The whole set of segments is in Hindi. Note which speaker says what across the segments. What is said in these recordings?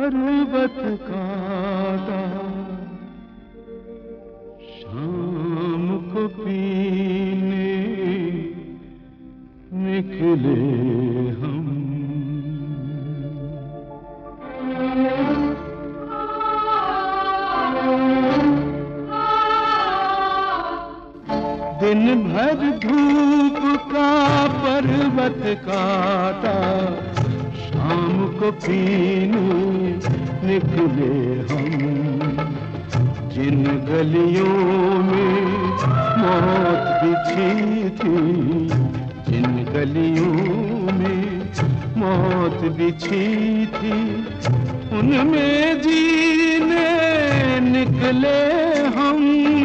Speaker 1: पर्वत काटा, शाम को पीने निकले हम। दिन भर धूप का पर्वत काटा, शाम को पीने निकले हम। जिन गलियों में मौत बिछी थी, जिन गलियों में मौत बिछी थी, उनमें जीने निकले हम,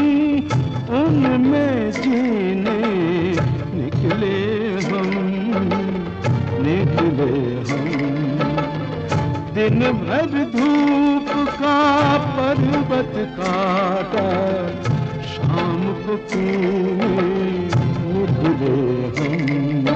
Speaker 1: उनमें जीने निकले हम, निकले हम। दिन भर धूप का पर्वत काटा, शाम को पीने निकले हम।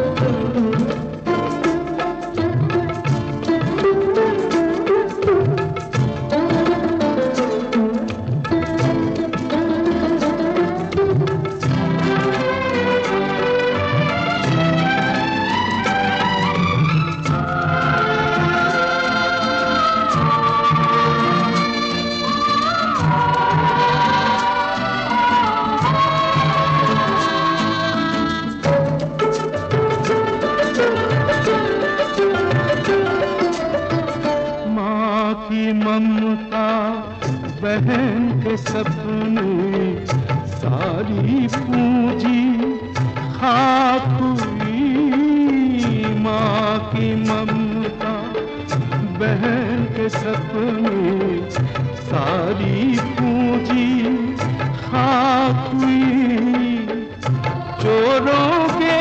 Speaker 1: ममता बहन के सपने सारी पूंजी खाक हुई। माँ की ममता बहन के सपने सारी पूंजी खाक हुई। चोरों के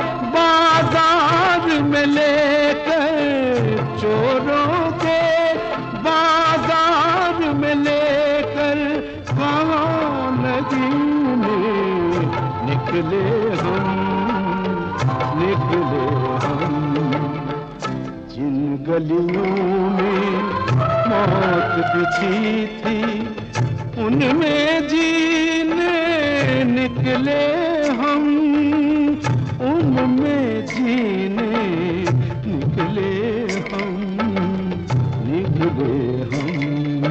Speaker 1: बाजार में लेकर, चोरों के बाजार में लेकर कहाँ नदी में निकले हम, निकले हम। जिन गलियों में मौत बिछी थी, उनमें जीने निकले हम, उनमें जीने निकले हम, निकले हम।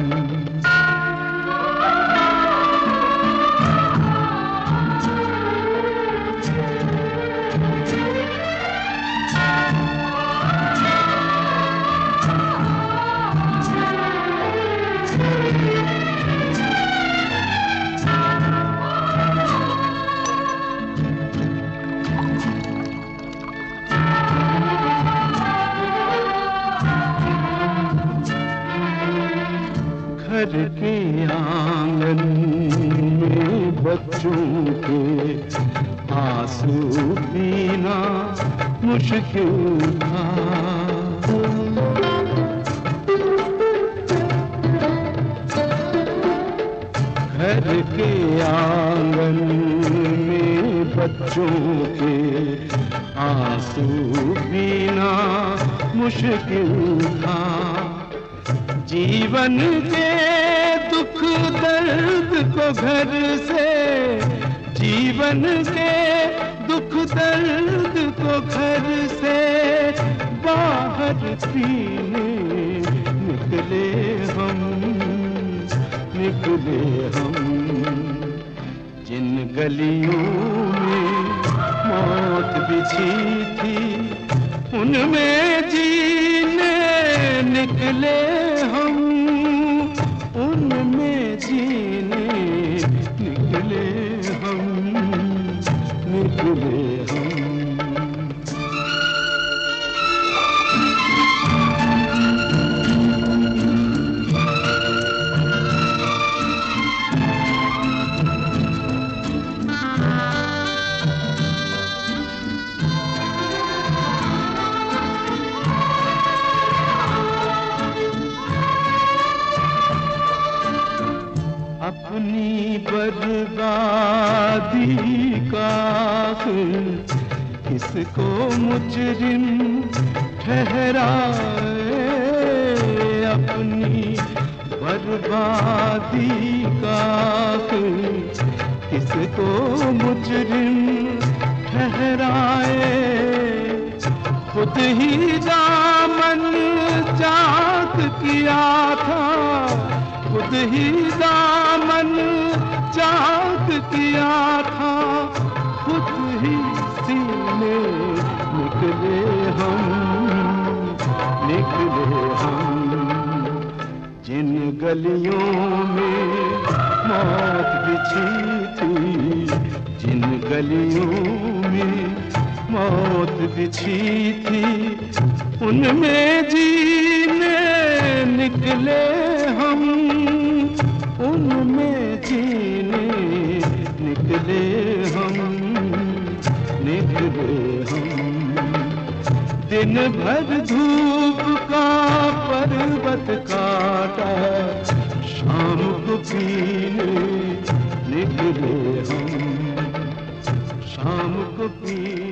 Speaker 1: घर के आंगन में बच्चों के आंसू पीना मुश्किल था। घर के आंगन में बच्चों के आंसू पीना मुश्किल था। जीवन के दुख दर्द को घर से, जीवन के दुख दर्द को घर से बाहर पीने निकले हम, निकले हम। जिन गलियों में मौत बिछी थी, उनमें जीने निकले हम, उनमें जीने निकले हम, निकले हम। अपनी बर्बादी का किसको मुजरिम ठहराए, बर्बादी का किसको मुजरिम ठहराए, खुद ही दामन चाक किया था, खुद ही दामन चाक किया था, खुद ही सीने निकले हम, निकले हम। जिन गलियों में मौत बिछी थी, जिन गलियों में मौत बिछी थी, उनमें जीने निकले हम, उनमें जीने निकले हम, निकले हम। दिन भर धूप का पर्वत काटा, शाम को पीने निकले हम, शाम को पीने